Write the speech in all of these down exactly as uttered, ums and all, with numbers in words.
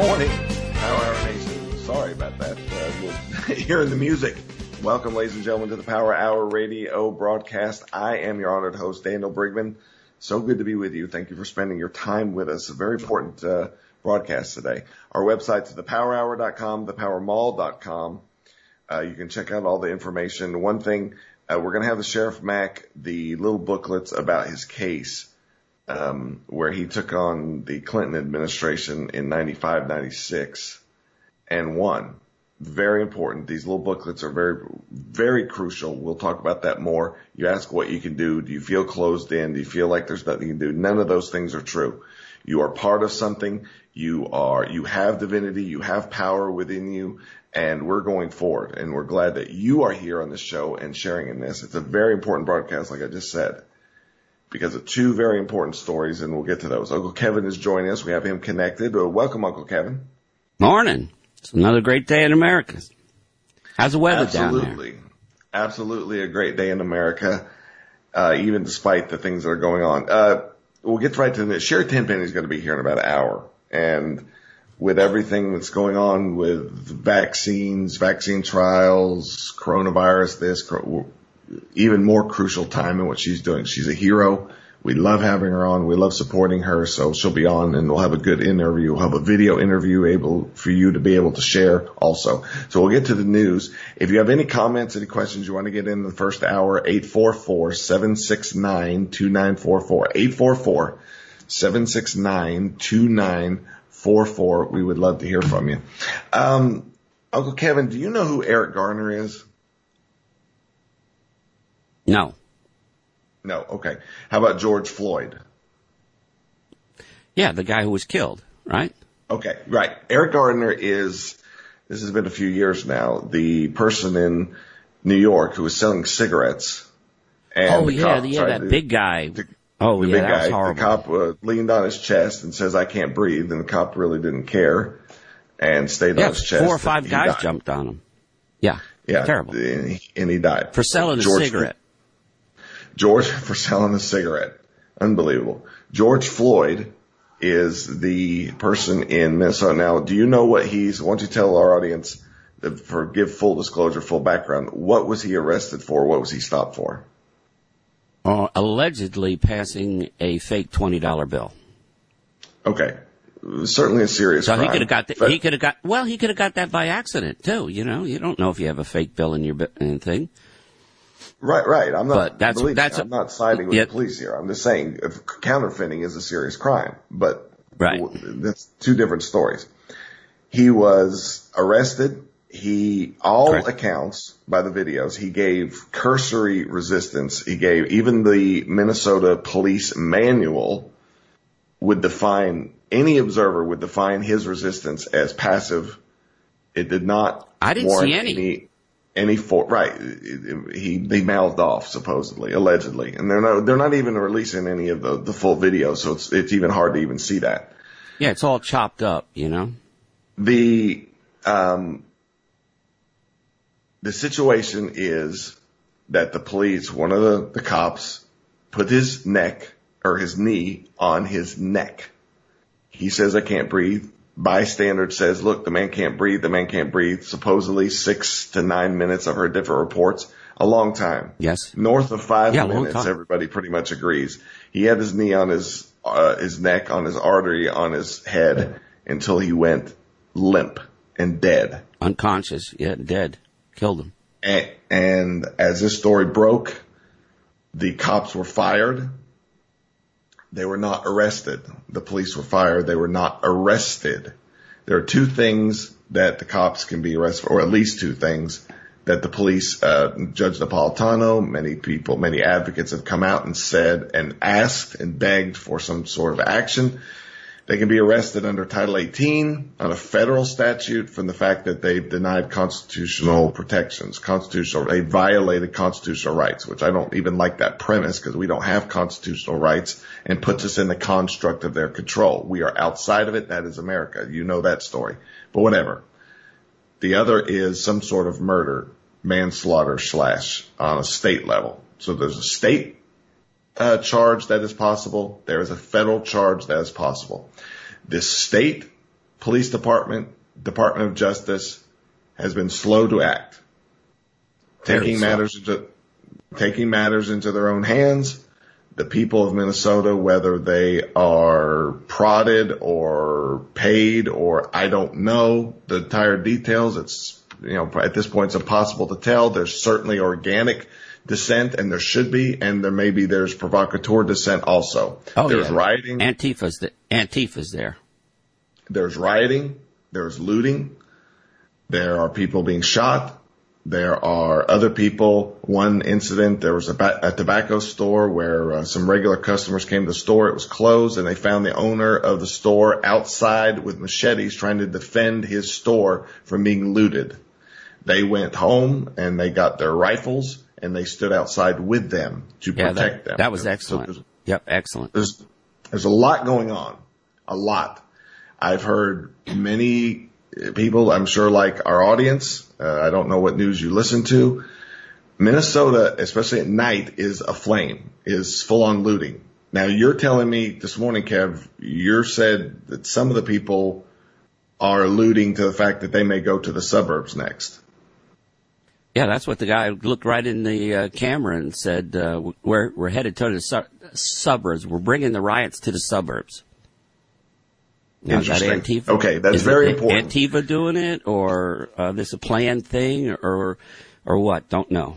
morning, Power Hour Nation. Sorry about that. Uh, we'll hearing the music. Welcome, ladies and gentlemen, to the Power Hour Radio broadcast. I am your honored host, Daniel Brigman. So good to be with you. Thank you for spending your time with us. A very important uh, broadcast today. Our website's the power hour dot com, the power mall dot com. Uh, you can check out all the information. One thing, uh, we're going to have the Sheriff Mack, the little booklets about his case, um, where he took on the Clinton administration in ninety-five, ninety-six and won. Very important. These little booklets are very, very crucial. We'll talk about that more. You ask what you can do. Do you feel closed in? Do you feel like there's nothing you can do? None of those things are true. You are part of something. You are, you have divinity. You have power within you. And we're going forward, and we're glad that you are here on this show and sharing in this. It's a very important broadcast, like I just said, because of two very important stories, and we'll get to those. Uncle Kevin is joining us. We have him connected. Uh, welcome, Uncle Kevin. Morning. It's another great day in America. How's the weather Absolutely. down there? Absolutely a great day in America, uh, even despite the things that are going on. Uh, we'll get right to this. Sherry Tenpenny is going to be here in about an hour, and with everything that's going on with vaccines, vaccine trials, coronavirus, this, even more crucial time in what she's doing. She's a hero. We love having her on. We love supporting her. So she'll be on, and we'll have a good interview. We'll have a video interview able for you to be able to share also. So we'll get to the news. If you have any comments, any questions you want to get in the first hour, eight four four, seven six nine, two nine four four. eight four four, seven six nine, two nine four four. We would love to hear from you. Um, Uncle Kevin, do you know who Eric Garner is? No. No. Okay. How about George Floyd? Yeah, the guy who was killed, right? Okay. Right. Eric Garner is, this has been a few years now, the person in New York who was selling cigarettes. And oh, yeah, yeah, that to, big guy. To, oh, the yeah, big that guy, was horrible. The cop uh, leaned on his chest and says, "I can't breathe." And the cop really didn't care and stayed yeah, on his chest. Four or five guys died. jumped on him. Yeah. Yeah. Terrible. And he, and he died. For selling George, a cigarette. George, for selling a cigarette. Unbelievable. George Floyd is the person in Minnesota. Now, do you know what he's, why don't you tell our audience, for give full disclosure, full background, what was he arrested for? What was he stopped for? Uh, allegedly passing a fake twenty dollar bill. Okay. Certainly a serious so crime. So he could have got that, he could have got, well, he could have got that by accident too, you know. You don't know if you have a fake bill in your in thing. Right, right. I'm not, but that's, that's I'm not siding with yeah, the police here. I'm just saying if counterfeiting is a serious crime, but right. that's two different stories. He was arrested. He, all Correct. accounts by the videos, he gave cursory resistance. He gave, even the Minnesota police manual would define, any observer would define his resistance as passive. It did not I didn't warrant see any. any Any for right, he they mouthed off supposedly, allegedly, and they're not they're not even releasing any of the the full video, so it's it's even hard to even see that. Yeah, it's all chopped up, you know. The um the situation is that the police, one of the the cops, put his neck or his knee on his neck. He says, "I can't breathe." Bystander says, "Look, the man can't breathe. The man can't breathe." Supposedly six to nine minutes. I've heard different reports. A long time. Yes. North of five yeah, minutes. Everybody pretty much agrees. He had his knee on his uh, his neck, on his artery, on his head until he went limp and dead, unconscious. Yeah, dead. Killed him. And, and as this story broke, the cops were fired. They were not arrested. The police were fired. They were not arrested. There are two things that the cops can be arrested for, or at least two things that the police, uh, Judge Napolitano, many people, many advocates have come out and said and asked and begged for some sort of action. They can be arrested under Title eighteen on a federal statute from the fact that they've denied constitutional protections, constitutional, they violated constitutional rights, which I don't even like that premise because we don't have constitutional rights and puts us in the construct of their control. We are outside of it. That is America. You know that story, but whatever. The other is some sort of murder, manslaughter slash on a state level. So there's a state Uh, charge that is possible. There is a federal charge that is possible. This state police department, Department of Justice has been slow to act, taking matters into taking matters into their own hands. The people of Minnesota, whether they are prodded or paid or I don't know the entire details, it's, you know, at this point it's impossible to tell. There's certainly organic dissent, and there should be, and there maybe there's provocateur dissent also. Oh, there's yeah. rioting. Antifa's, the, Antifa's there. There's rioting. There's looting. There are people being shot. There are other people. One incident, there was a, ba- a tobacco store where uh, some regular customers came to the store. It was closed, and they found the owner of the store outside with machetes trying to defend his store from being looted. They went home, and they got their rifles, and they stood outside with them to yeah, protect that, them. That was excellent. So yep, excellent. There's, there's a lot going on. A lot. I've heard many people, I'm sure like our audience, uh, I don't know what news you listen to. Minnesota, especially at night, is aflame, is full on looting. Now you're telling me this morning, Kev, you said that some of the people are alluding to the fact that they may go to the suburbs next. Yeah, that's what the guy looked right in the uh, camera and said, uh, we're, we're headed to the su- suburbs. We're bringing the riots to the suburbs. Now, Interesting. Is that Antifa? Okay, that's is very it important. Antifa doing it, or uh, this a planned thing, or or what? Don't know.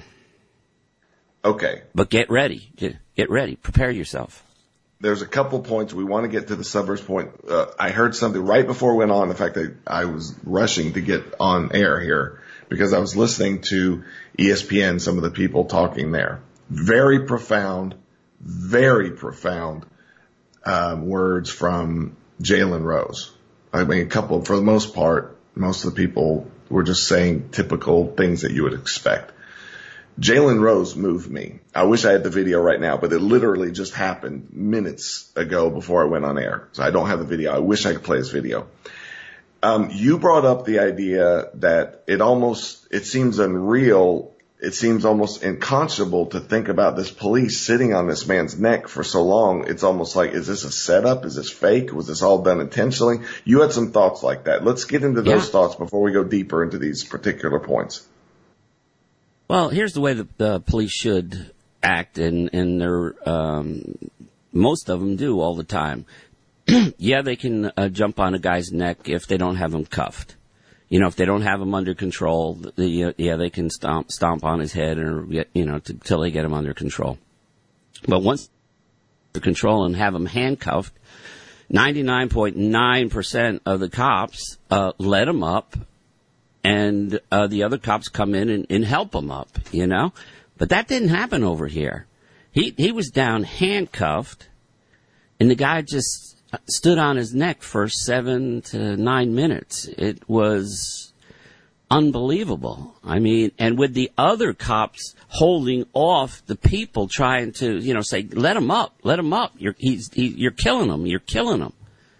Okay. But get ready. Get, get ready. Prepare yourself. There's a couple points. We want to get to the suburbs point. Uh, I heard something right before we went on. In fact, I, I was rushing to get on air here because I was listening to E S P N, some of the people talking there. Very profound, very profound um, words from Jalen Rose. I mean, a couple, for the most part, most of the people were just saying typical things that you would expect. Jalen Rose moved me. I wish I had the video right now, but it literally just happened minutes ago before I went on air. So I don't have the video. I wish I could play this video. Um, you brought up the idea that it almost, it seems unreal. It seems almost unconscionable to think about this police sitting on this man's neck for so long. It's almost like, is this a setup? Is this fake? Was this all done intentionally? You had some thoughts like that. Let's get into those yeah. thoughts before we go deeper into these particular points. Well, here's the way the, the police should act, and, and they're, um, most of them do all the time. Yeah, they can uh, jump on a guy's neck if they don't have him cuffed. You know, if they don't have him under control, the, uh, yeah, they can stomp stomp on his head, or get, you know, t- till they get him under control. But once under control and have him handcuffed, ninety-nine point nine percent of the cops uh, let him up, and uh, the other cops come in and, and help him up. You know, but that didn't happen over here. He he was down handcuffed, and the guy just stood on his neck for seven to nine minutes. It was unbelievable. I mean, and with the other cops holding off the people trying to, you know, say, let him up, let him up. You're, he's, he, you're killing him. You're killing him.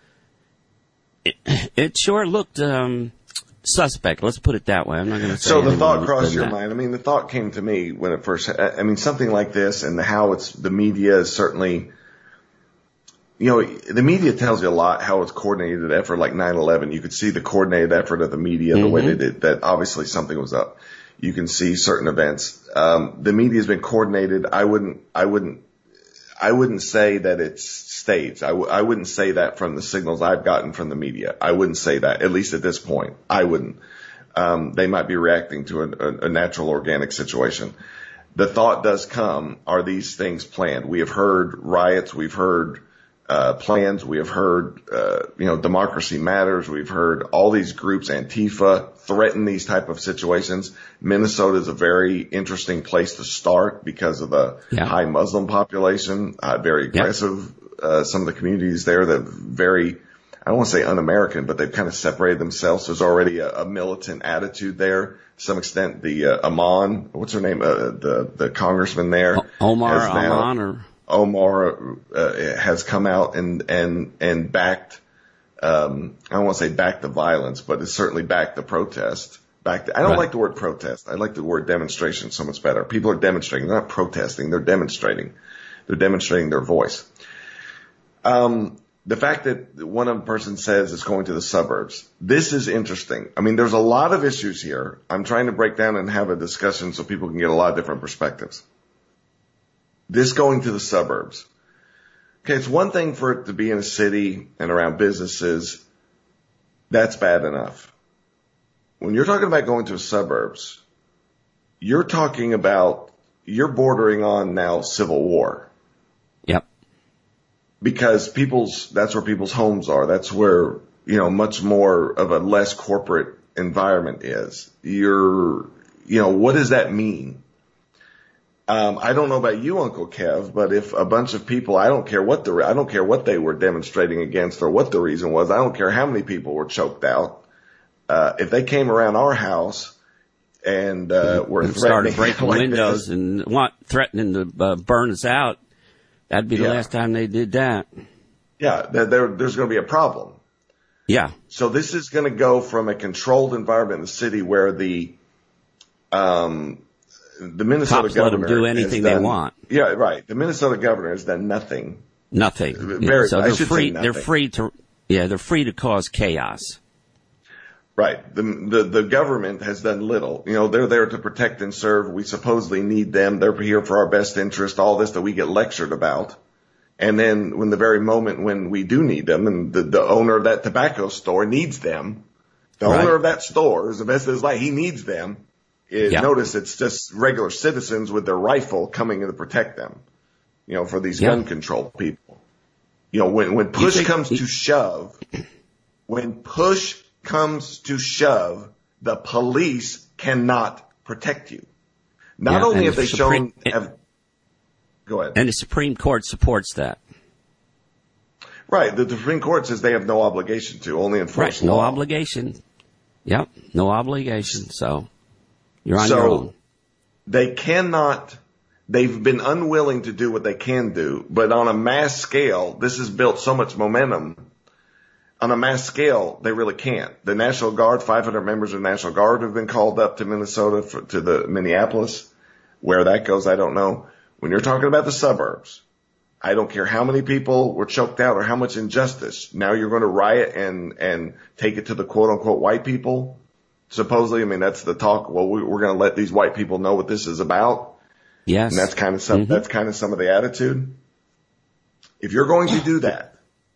It, it sure looked, um, suspect. Let's put it that way. I'm not going to say. So the thought crossed your mind. I mean, the thought came to me when it first, I mean, something like this and how it's, the media is certainly, you know, the media tells you a lot how it's coordinated effort, like nine eleven. You could see the coordinated effort of the media, mm-hmm. the way they did that. Obviously something was up. You can see certain events. Um, the media has been coordinated. I wouldn't, I wouldn't, I wouldn't say that it's staged. I, w- I wouldn't say that from the signals I've gotten from the media. I wouldn't say that, at least at this point. I wouldn't. Um, they might be reacting to a, a, a natural organic situation. The thought does come, are these things planned? We have heard riots. We've heard Uh, plans. We have heard, uh, you know, Democracy Matters. We've heard all these groups, Antifa, threaten these type of situations. Minnesota is a very interesting place to start because of the yeah. high Muslim population, uh, very aggressive. Yeah. Uh, some of the communities there that very, I don't want to say un-American, but they've kind of separated themselves. There's already a, a militant attitude there. To some extent, the uh, Amon, what's her name, uh, the the congressman there, o- Omar Amon, or Omar uh, has come out and and and backed. Um, I don't want to say backed the violence, but it's certainly backed the protest. Backed. I don't right. like the word protest. I like the word demonstration so much better. People are demonstrating. They're not protesting. They're demonstrating. They're demonstrating their voice. Um, the fact that one of the person says it's going to the suburbs, this is interesting. I mean, there's a lot of issues here. I'm trying to break down and have a discussion so people can get a lot of different perspectives. This going to the suburbs. Okay, it's one thing for it to be in a city and around businesses. That's bad enough. When you're talking about going to the suburbs, you're talking about, you're bordering on now civil war. Yep. Because people's, that's where people's homes are. That's where, you know, much more of a less corporate environment is. You're, you know, what does that mean? Um, I don't know about you, Uncle Kev, but if a bunch of people, I don't care what the, I don't care what they were demonstrating against or what the reason was. I don't care how many people were choked out. Uh, if they came around our house and, uh, were and started threatening breaking like windows this, and want, threatening to uh, burn us out, that'd be the yeah. last time they did that. Yeah, there, there, there's going to be a problem. Yeah. So this is going to go from a controlled environment in the city where the, um, the Minnesota Cops let them governor do anything has done, they want. Yeah, right. The Minnesota governor has done nothing. Nothing. Very, so I they're should free. say They're nothing. free to. Yeah, they're free to cause chaos. Right. The, the the government has done little. You know, they're there to protect and serve. We supposedly need them. They're here for our best interest. All this that we get lectured about. And then when the very moment when we do need them, and the, the owner of that tobacco store needs them, the Right. owner of that store is the best of his life. He needs them. It, Yeah. Notice it's just regular citizens with their rifle coming in to protect them. You know, for these Yeah. gun control people. You know, when when push think- comes to shove, when push comes to shove, the police cannot protect you. Not Yeah, only and have the they Supreme- shown, have, go ahead. And the Supreme Court supports that. Right, the, the Supreme Court says they have no obligation to, only enforce Right. No law. obligation. Yep. No obligation. So you're on So your own. they cannot, they've been unwilling to do what they can do, but on a mass scale, this has built so much momentum. On a mass scale, they really can't. The National Guard, five hundred members of the National Guard have been called up to Minnesota, for, to the Minneapolis. Where that goes, I don't know. When you're talking about the suburbs, I don't care how many people were choked out or how much injustice. Now you're going to riot and, and take it to the quote unquote white people. Supposedly, I mean, that's the talk. Well, we, we're going to let these white people know what this is about. Yes. And that's kind of some, Mm-hmm. that's kind of some of the attitude. If you're going to do that,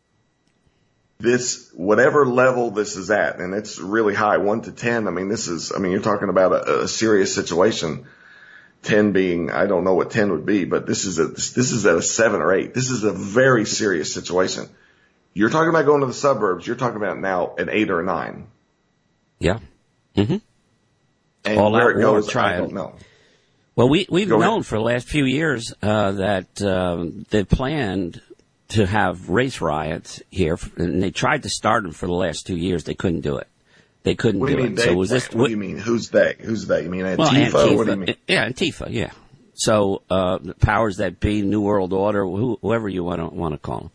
this, whatever level this is at, and it's really high, one to ten, I mean, this is, I mean, you're talking about a, a serious situation. ten being, I don't know what ten would be, but this is a, this is at a seven or eight. This is a very serious situation. You're talking about going to the suburbs. You're talking about now an eight or a nine. Yeah. Mm-hmm. And All where out it war goes, I trial. don't know. Well, we, we've Go known ahead. for the last few years uh, that um, they planned to have race riots here, and they tried to start them for the last two years. They couldn't do it. They couldn't What do do you mean it. they? So was this? What do you mean? Who's they? Who's they? You mean Antifa? Well, Antifa. What do you mean? Yeah, Antifa. Yeah. So uh, the powers that be, New World Order, who, whoever you want to want to call them.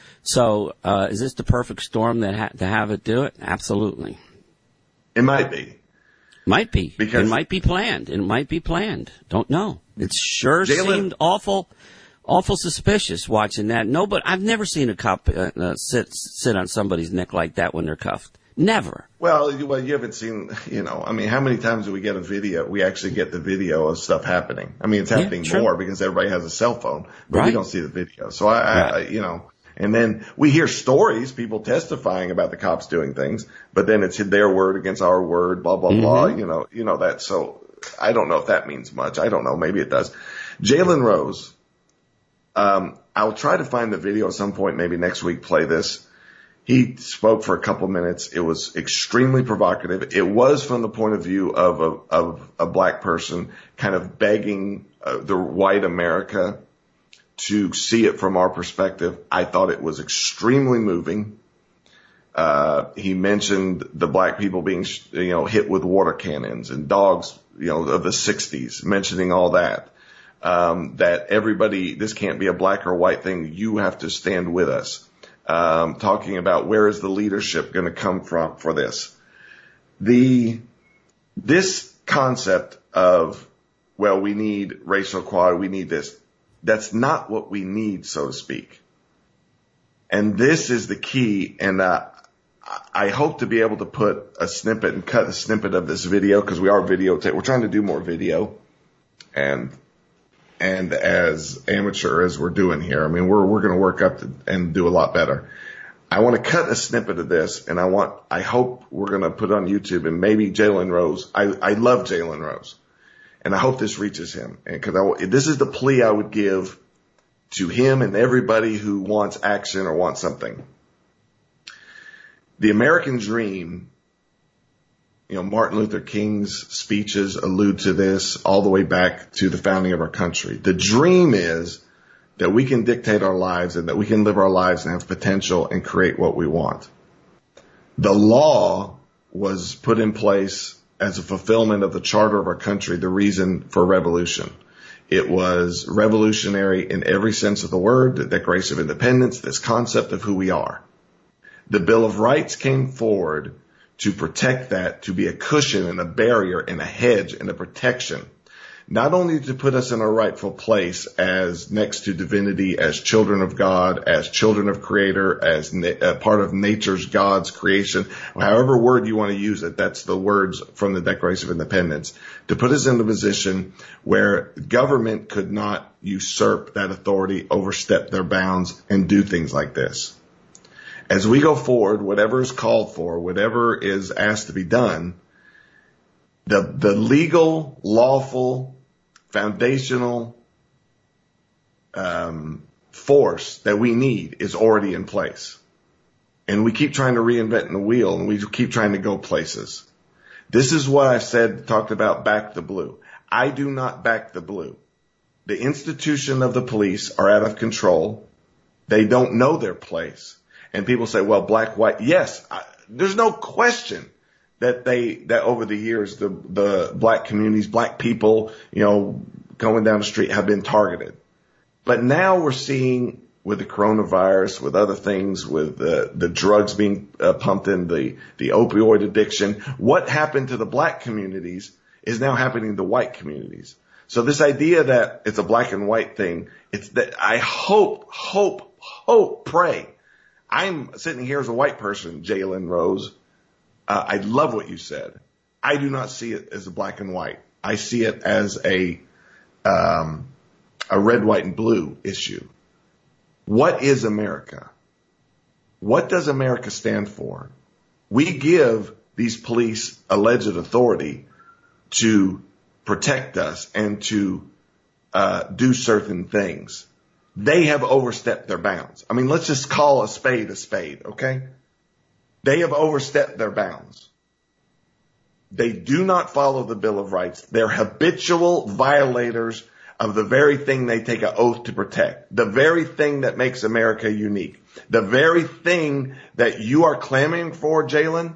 So uh, is this the perfect storm that ha- to have it do it? Absolutely. It might be. Might be. Because- it might be planned. It might be planned. Don't know. It sure Jalen- seemed awful, awful suspicious watching that. No, but I've never seen a cop uh, uh, sit sit on somebody's neck like that when they're cuffed. Never. Well, you, well, you haven't seen, you know, I mean, how many times do we get a video? We actually get the video of stuff happening. I mean, it's Yeah, happening true. more because everybody has a cell phone, but we Right. don't see the video. So I, I, Right. you know, and then we hear stories, people testifying about the cops doing things, but then it's their word against our word, blah, blah, blah, Mm-hmm. you know, you know that. So I don't know if that means much. I don't know. Maybe it does. Jalen Rose, um, I'll try to find the video at some point, maybe next week, play this. He spoke for a couple minutes. It was extremely provocative. It was from the point of view of a, of a black person kind of begging uh, the white America to see it from our perspective. I thought it was extremely moving. Uh, he mentioned the black people being, you know, hit with water cannons and dogs, you know, of the sixties, mentioning all that. Um, that everybody, this can't be a black or white thing. You have to stand with us. Um, talking about where is the leadership going to come from for this. The, this concept of, well, we need racial equality, we need this. That's not what we need, so to speak. And this is the key. And uh, I hope to be able to put a snippet and cut a snippet of this video, because we are videotape. We're trying to do more video. And and as amateur as we're doing here, I mean, we're we're going to work up to, and do a lot better. I want to cut a snippet of this, and I want, I hope we're going to put it on YouTube, and maybe Jalen Rose. I, I love Jalen Rose, and I hope this reaches him. And because this is the plea I would give to him and everybody who wants action or wants something. The American dream, you know, Martin Luther King's speeches allude to this all the way back to the founding of our country. The dream is that we can dictate our lives and that we can live our lives and have potential and create what we want. The law was put in place as a fulfillment of the charter of our country, the reason for revolution. It was revolutionary in every sense of the word, the Declaration of Independence, this concept of who we are. The Bill of Rights came forward to protect that, to be a cushion and a barrier and a hedge and a protection. Not only to put us in our rightful place as next to divinity, as children of God, as children of Creator, as na- uh, part of nature's God's creation, however word you want to use it, that's the words from the Declaration of Independence, to put us in a position where government could not usurp that authority, overstep their bounds, and do things like this. As we go forward, whatever is called for, whatever is asked to be done, the, the legal, lawful, foundational um, force that we need is already in place. And we keep trying to reinvent the wheel, and we keep trying to go places. This is what I've said, talked about, back the blue. I do not back the blue. The institution of the police are out of control. They don't know their place. And people say, well, black, white. Yes, I, there's no question that they, that over the years, the, the black communities, black people, you know, going down the street have been targeted. But now we're seeing with the coronavirus, with other things, with the, the drugs being uh, pumped in, the, the opioid addiction, what happened to the black communities is now happening to white communities. So this idea that it's a black and white thing, it's that I hope, hope, hope, pray. I'm sitting here as a white person, Jalen Rose. Uh, I love what you said. I do not see it as a black and white. I see it as a, um, a red, white, and blue issue. What is America? What does America stand for? We give these police alleged authority to protect us and to uh, do certain things. They have overstepped their bounds. I mean, let's just call a spade a spade, okay? They have overstepped their bounds. They do not follow the Bill of Rights. They're habitual violators of the very thing they take an oath to protect, the very thing that makes America unique, the very thing that you are clamoring for, Jalen.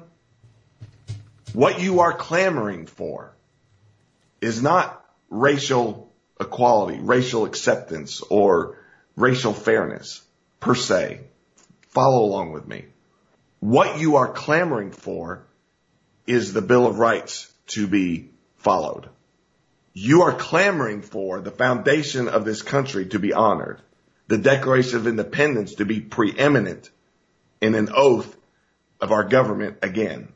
What you are clamoring for is not racial equality, racial acceptance, or racial fairness per se. Follow along with me. What you are clamoring for is the Bill of Rights to be followed. You are clamoring for the foundation of this country to be honored, the Declaration of Independence to be preeminent in an oath of our government again.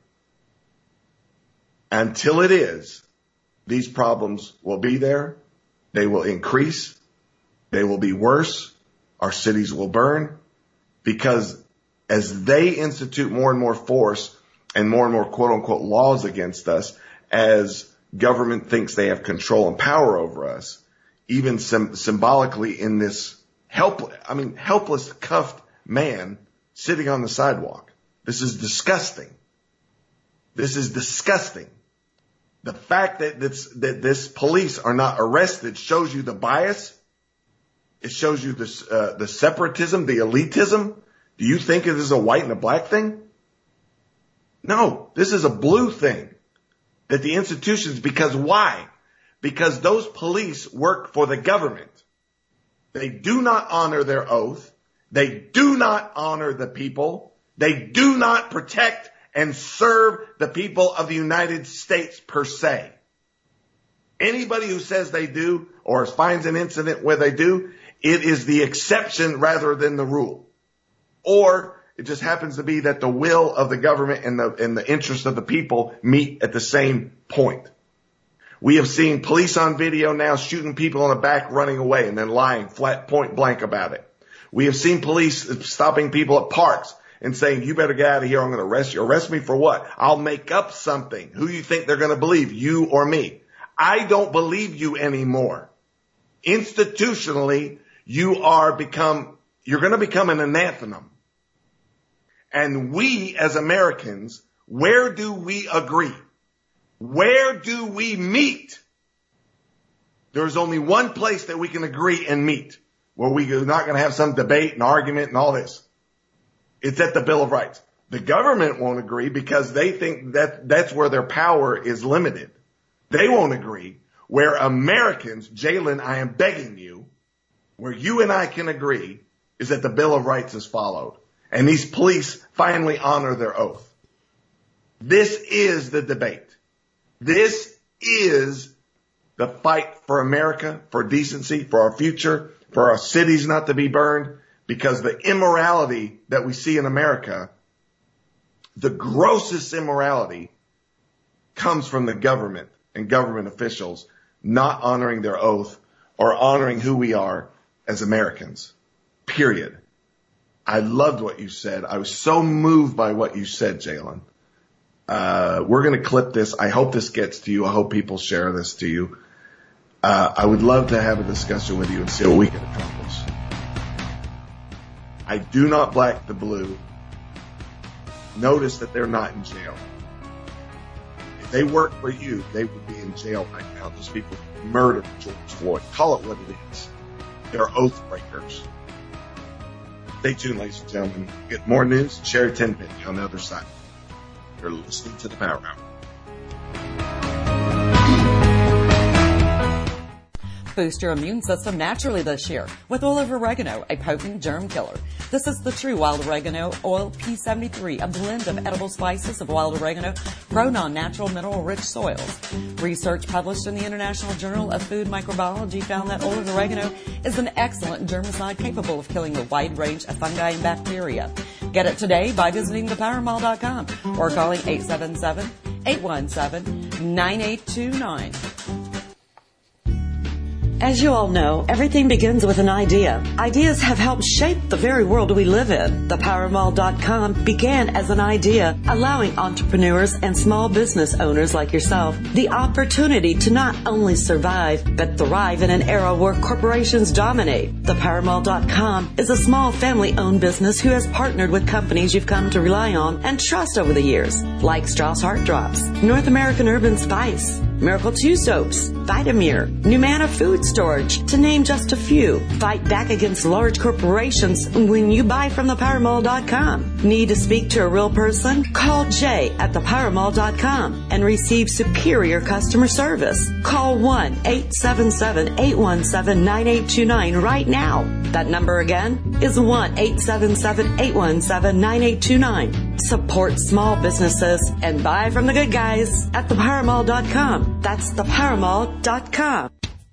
Until it is, these problems will be there. They will increase. They will be worse. Our cities will burn, because as they institute more and more force and more and more quote unquote laws against us, as government thinks they have control and power over us, even sim- symbolically in this help, I mean, helpless cuffed man sitting on the sidewalk. This is disgusting. This is disgusting. The fact that this, that this police are not arrested shows you the bias. It shows you this, uh, the separatism, the elitism. Do you think it is a white and a black thing? No, this is a blue thing. That the institutions, because why? Because those police work for the government. They do not honor their oath. They do not honor the people. They do not protect and serve the people of the United States per se. Anybody who says they do or finds an incident where they do, it is the exception rather than the rule. or it just happens to be that the will of the government and the, and the interest of the people meet at the same point. We have seen police on video now shooting people in the back, running away, and then lying flat point blank about it. We have seen police stopping people at parks and saying, you better get out of here, I'm going to arrest you. Arrest me for what? I'll make up something. Who do you think they're going to believe, you or me? I don't believe you anymore. Institutionally, you are become, you're going to become an anathema. And we as Americans, where do we agree? Where do we meet? There's only one place that we can agree and meet, where we're not going to have some debate and argument and all this. It's at the Bill of Rights. The government won't agree because they think that that's where their power is limited. They won't agree. Where Americans, Jalen, I am begging you, where you and I can agree is that the Bill of Rights is followed. And these police finally honor their oath. This is the debate. This is the fight for America, for decency, for our future, for our cities not to be burned, because the immorality that we see in America, the grossest immorality, comes from the government and government officials not honoring their oath or honoring who we are as Americans. Period. I loved what you said. I was so moved by what you said, Jalen. Uh, we're going to clip this. I hope this gets to you. I hope people share this to you. Uh, I would love to have a discussion with you and see what we can accomplish. I do not black the blue. Notice that they're not in jail. If they work for you, they would be in jail right now. Those people murdered George Floyd. Call it what it is. They're oath breakers. Stay tuned, ladies and gentlemen. Get more news. Sherry Tenpenny on the other side. You're listening to the Power Hour. Boost your immune system naturally this year with oil of oregano, a potent germ killer. This is the true wild oregano oil P seventy-three, a blend of edible spices of wild oregano grown on natural mineral-rich soils. Research published in the International Journal of Food Microbiology found that oil of oregano is an excellent germicide capable of killing a wide range of fungi and bacteria. Get it today by visiting the power mall dot com or calling eight seven seven, eight one seven, nine eight two nine. As you all know, everything begins with an idea. Ideas have helped shape the very world we live in. the power mall dot com began as an idea, allowing entrepreneurs and small business owners like yourself the opportunity to not only survive, but thrive in an era where corporations dominate. the power mall dot com is a small family-owned business who has partnered with companies you've come to rely on and trust over the years, like Strauss Heart Drops, North American Urban Spice, Miracle two Soaps, Vitamir, Numana Food Storage, to name just a few. Fight back against large corporations when you buy from the power mall dot com. Need to speak to a real person? Call Jay at the power mall dot com and receive superior customer service. Call one eight seven seven, eight one seven, nine eight two nine right now. That number again is one eight seven seven, eight one seven, nine eight two nine. Support small businesses and buy from the good guys at the power mall dot com. That's the power mall dot com.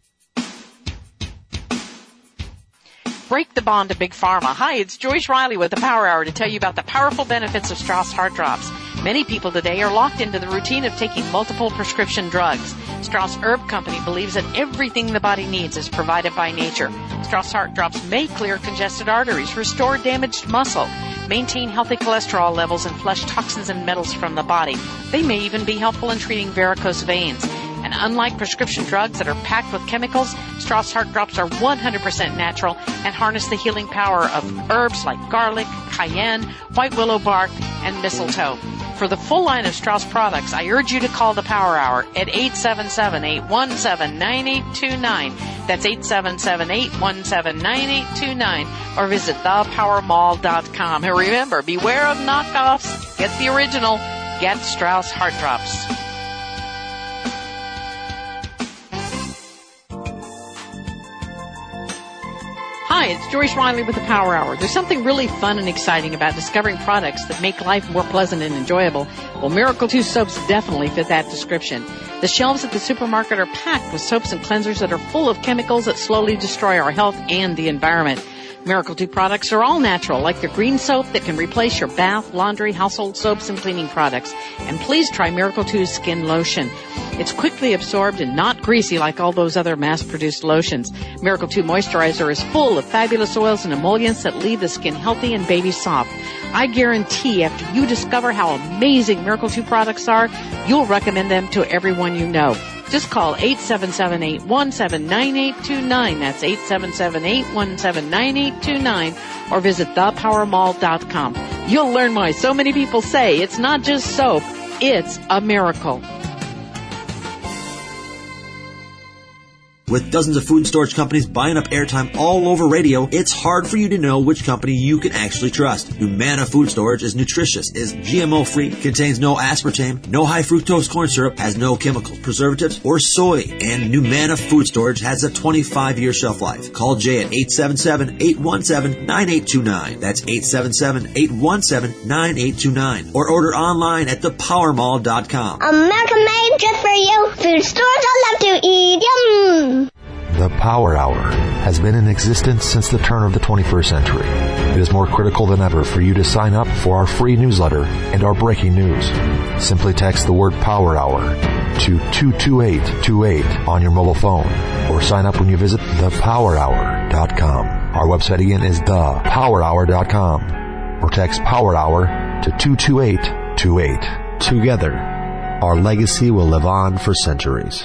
Break the bond to Big Pharma. Hi, it's Joyce Riley with the Power Hour to tell you about the powerful benefits of Strauss Heart Drops. Many people today are locked into the routine of taking multiple prescription drugs. Strauss Herb Company believes that everything the body needs is provided by nature. Strauss Heart Drops may clear congested arteries, restore damaged muscle, maintain healthy cholesterol levels, and flush toxins and metals from the body. They may even be helpful in treating varicose veins. And unlike prescription drugs that are packed with chemicals, Strauss Heart Drops are one hundred percent natural and harness the healing power of herbs like garlic, cayenne, white willow bark, and mistletoe. For the full line of Strauss products, I urge you to call the Power Hour at eight seven seven, eight one seven, nine eight two nine. That's eight seven seven, eight one seven, nine eight two nine. Or visit the power mall dot com. And remember, beware of knockoffs. Get the original. Get Strauss Heart Drops. Hi, it's Joyce Riley with the Power Hour. There's something really fun and exciting about discovering products that make life more pleasant and enjoyable. Well, Miracle two Soaps definitely fit that description. The shelves at the supermarket are packed with soaps and cleansers that are full of chemicals that slowly destroy our health and the environment. Miracle two products are all natural, like their green soap that can replace your bath, laundry, household soaps, and cleaning products. And please try Miracle two's skin lotion. It's quickly absorbed and not greasy like all those other mass-produced lotions. Miracle two Moisturizer is full of fabulous oils and emollients that leave the skin healthy and baby soft. I guarantee after you discover how amazing Miracle two products are, you'll recommend them to everyone you know. Just call eight seven seven, eight one seven, nine eight two nine. That's eight seven seven, eight one seven, nine eight two nine. Or visit the power mall dot com. You'll learn why so many people say it's not just soap, it's a miracle. With dozens of food and storage companies buying up airtime all over radio, it's hard for you to know which company you can actually trust. Humana Food Storage is nutritious, is G M O-free, contains no aspartame, no high fructose corn syrup, has no chemicals, preservatives, or soy. And Humana Food Storage has a twenty-five year shelf life. Call Jay at eight seven seven, eight one seven, nine eight two nine. That's eight seven seven, eight one seven, nine eight two nine. Or order online at the power mall dot com. America made just for you. Food stores I love to eat. Yum. The Power Hour has been in existence since the turn of the twenty-first century. It is more critical than ever for you to sign up for our free newsletter and our breaking news. Simply text the word Power Hour to two two eight two eight on your mobile phone or sign up when you visit the power hour dot com. Our website again is the power hour dot com or text Power Hour to two two eight two eight. Together, our legacy will live on for centuries.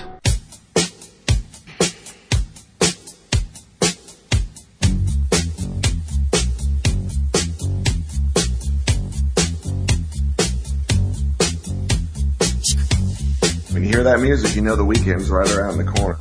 When you hear that music, you know the weekend's right around the corner.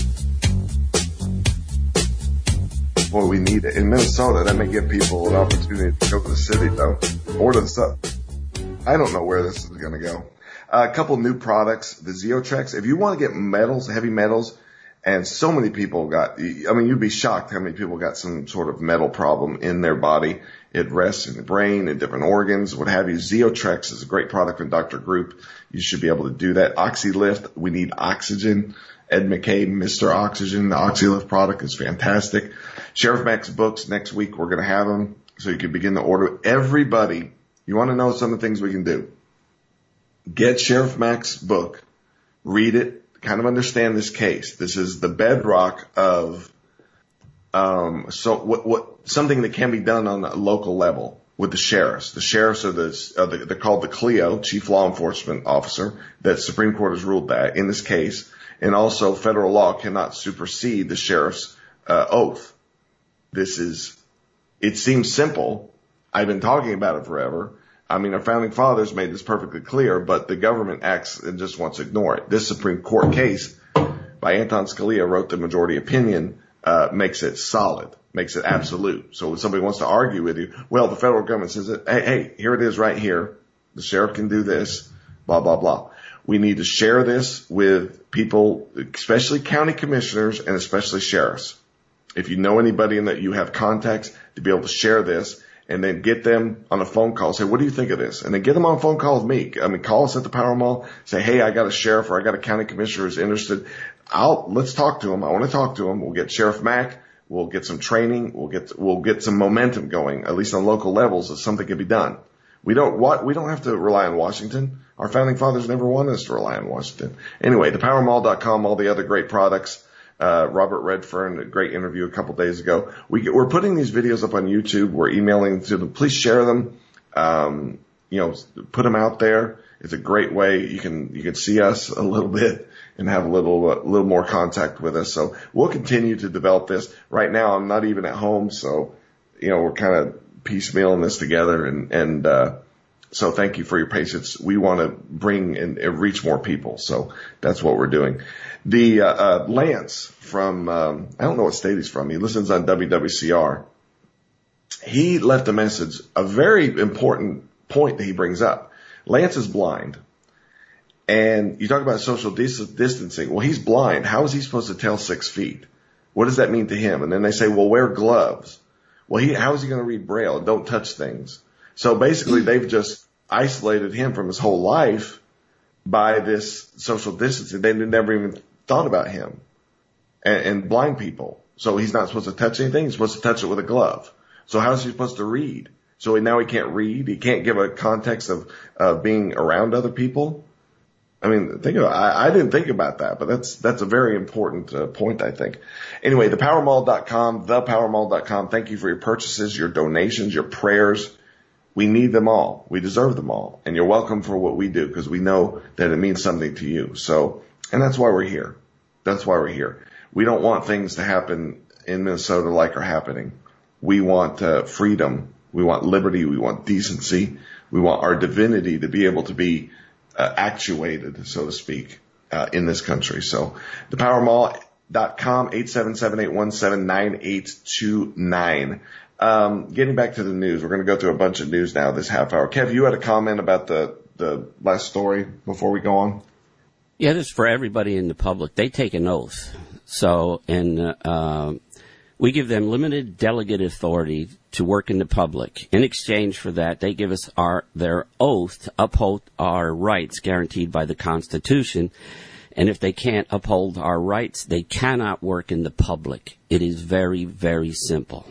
Boy, we need it. In Minnesota, that may give people an opportunity to go to the city, though, or to the sub. I don't know where this is going to go. Uh, a couple new products, the Zeotrex. If you want to get metals, heavy metals, and so many people got, I mean, you'd be shocked how many people got some sort of metal problem in their body. It rests in the brain and different organs, what have you. Zeotrex is a great product from Doctor Group. You should be able to do that. OxyLift, we need oxygen. Ed McCabe, Mister Oxygen, the OxyLift product is fantastic. Sheriff Max books, next week we're going to have them so you can begin to order. Everybody, you want to know some of the things we can do. Get Sheriff Mac's book, read it, kind of understand this case. This is the bedrock of um, so what, what something that can be done on a local level with the sheriffs. The sheriffs are the, are the they're called the C L E O, Chief Law Enforcement Officer. That Supreme Court has ruled that in this case, and also federal law cannot supersede the sheriff's uh, oath. This is. It seems simple. I've been talking about it forever. I mean, our founding fathers made this perfectly clear, but the government acts and just wants to ignore it. This Supreme Court case by Anton Scalia wrote the majority opinion, uh, makes it solid, makes it absolute. So when somebody wants to argue with you, well, the federal government says, hey, hey, here it is right here. The sheriff can do this, blah, blah, blah. We need to share this with people, especially county commissioners and especially sheriffs. If you know anybody in that you have contacts to be able to share this, and then get them on a phone call. Say, what do you think of this? And then get them on a phone call with me. I mean, call us at the Power Mall. Say, hey, I got a sheriff or I got a county commissioner who's interested. I'll, let's talk to him. I want to talk to him. We'll get Sheriff Mack. We'll get some training. We'll get, we'll get some momentum going, at least on local levels, that something can be done. We don't, what, we don't have to rely on Washington. Our founding fathers never wanted us to rely on Washington. Anyway, the power mall dot com, all the other great products. Uh, Robert Redfern, a great interview a couple days ago. We, we're putting these videos up on YouTube. We're emailing to them. Please share them. Um, you know, put them out there. It's a great way. You can, you can see us a little bit and have a little, a little more contact with us. So we'll continue to develop this. Right now, I'm not even at home. So, you know, we're kind of piecemealing this together and, and, uh, so thank you for your patience. We want to bring and reach more people. So that's what we're doing. The, uh, uh, Lance from, um, I don't know what state he's from. He listens on W W C R. He left a message, a very important point that he brings up. Lance is blind. And you talk about social dis- distancing. Well, he's blind. How is he supposed to tell six feet? What does that mean to him? And then they say, well, wear gloves. Well, he, how is he going to read Braille? Don't touch things. So basically they've just isolated him from his whole life by this social distancing. They never even thought about him and, and blind people. So he's not supposed to touch anything. He's supposed to touch it with a glove. So how's he supposed to read? So now he can't read. He can't give a context of uh, being around other people. I mean, think about. I, I didn't think about that, but that's that's a very important uh, point, I think. Anyway, the power mall dot com, the power mall dot com. Thank you for your purchases, your donations, your prayers. We need them all. We deserve them all, and you're welcome for what we do because we know that it means something to you. So, and that's why we're here. That's why we're here. We don't want things to happen in Minnesota like are happening. We want uh, freedom. We want liberty. We want decency. We want our divinity to be able to be uh, actuated, so to speak, uh, in this country. So the power mall dot com, eight seven seven, eight one seven, nine eight two nine. Um, getting back to the news, we're going to go through a bunch of news now this half hour. Kev, you had a comment about the, the last story before we go on? Yeah, this is for everybody in the public. They take an oath. So, and, uh, we give them limited delegate authority to work in the public. In exchange for that, they give us our, their oath to uphold our rights guaranteed by the Constitution. And if they can't uphold our rights, they cannot work in the public. It is very, very simple.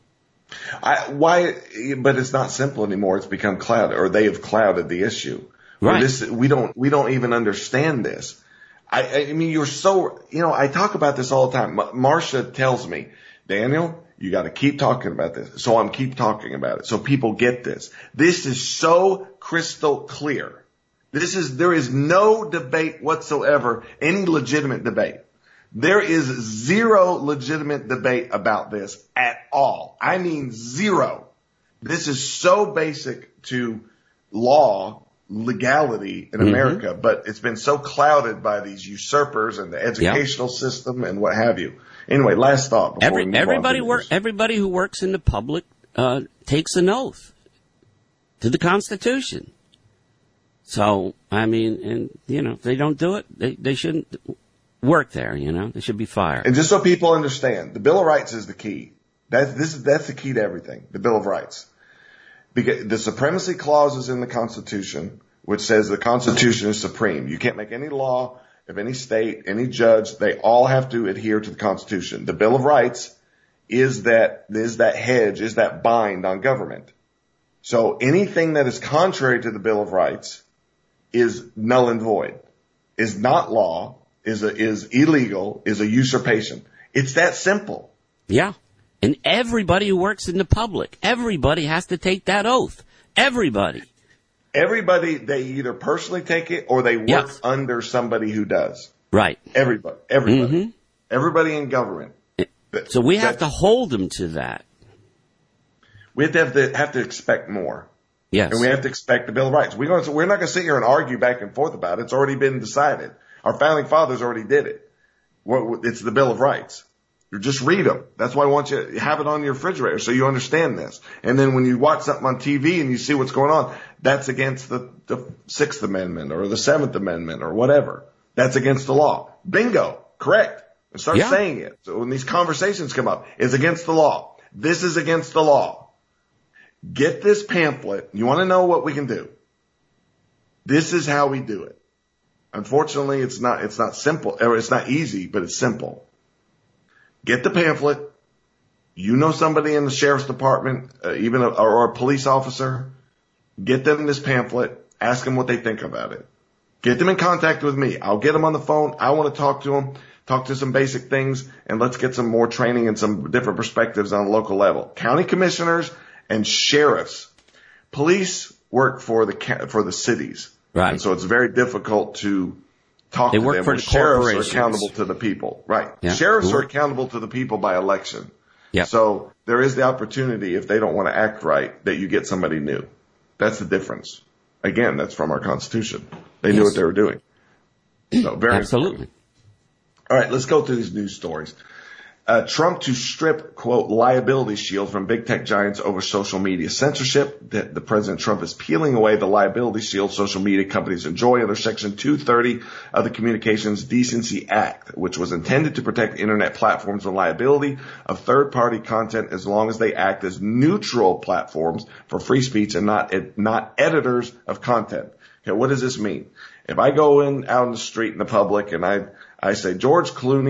I, why, but it's not simple anymore. It's become clouded, or they have clouded the issue. Right. This, we don't, we don't even understand this. I, I mean, you're so, you know, I talk about this all the time. Marcia tells me, Daniel, you got to keep talking about this. So I'm keep talking about it. So people get this. This is so crystal clear. This is, there is no debate whatsoever, any legitimate debate. There is zero legitimate debate about this at all. I mean zero. This is so basic to law, legality in America, mm-hmm. but it's been so clouded by these usurpers and the educational yep. system and what have you. Anyway, last thought. Before Every, we move everybody on work. Everybody who works in the public uh, takes an oath to the Constitution. So I mean, and you know, if they don't do it, they they shouldn't work there. You know, they should be fired. And just so people understand, the Bill of Rights is the key. That's this is that's the key to everything. The Bill of Rights, because the supremacy clause is in the Constitution, which says the Constitution is supreme. You can't make any law of any state, any judge, they all have to adhere to the Constitution. The Bill of Rights is that, is that hedge, is that bind on government. So anything that is contrary to the Bill of Rights is null and void, is not law, is a, is illegal, is a usurpation. It's that simple. Yeah. And everybody who works in the public, everybody has to take that oath. Everybody. Everybody, they either personally take it or they work yes. under somebody who does. Right. Everybody. Everybody. Mm-hmm. Everybody in government. So we have that, to hold them to that. We have to have to, have to expect more. Yes. And we have to expect the Bill of Rights. We're, going to, we're not going to sit here and argue back and forth about it. It's already been decided. Our founding fathers already did it. It's the Bill of Rights. You just read them. That's why I want you to have it on your refrigerator so you understand this. And then when you watch something on T V and you see what's going on, that's against the, the Sixth Amendment or the Seventh Amendment or whatever. That's against the law. Bingo. Correct. And start yeah. saying it. So when these conversations come up, it's against the law. This is against the law. Get this pamphlet. You want to know what we can do? This is how we do it. Unfortunately, it's not, it's not simple, or it's not easy, but it's simple. Get the pamphlet. You know somebody in the sheriff's department, uh, even a, or a police officer. Get them this pamphlet. Ask them what they think about it. Get them in contact with me. I'll get them on the phone. I want to talk to them, talk to some basic things, and let's get some more training and some different perspectives on a local level. County commissioners and sheriffs. Police work for the for the cities. Right. And so it's very difficult to talk they to work them. for Well, the sheriffs are accountable to the people. Right. Yeah. Sheriffs Ooh. are accountable to the people by election. Yeah. So there is the opportunity, if they don't want to act right, that you get somebody new. That's the difference. Again, that's from our Constitution. They yes. knew what they were doing. So very Absolutely. Important. All right, let's go through these news stories. Uh, Trump to strip, quote, liability shield from big tech giants over social media censorship. The, the President Trump is peeling away the liability shield social media companies enjoy under Section two thirty of the Communications Decency Act, which was intended to protect internet platforms from liability of third-party content as long as they act as neutral platforms for free speech and not not editors of content. Okay, what does this mean? If I go in out in the street in the public and I I say George Clooney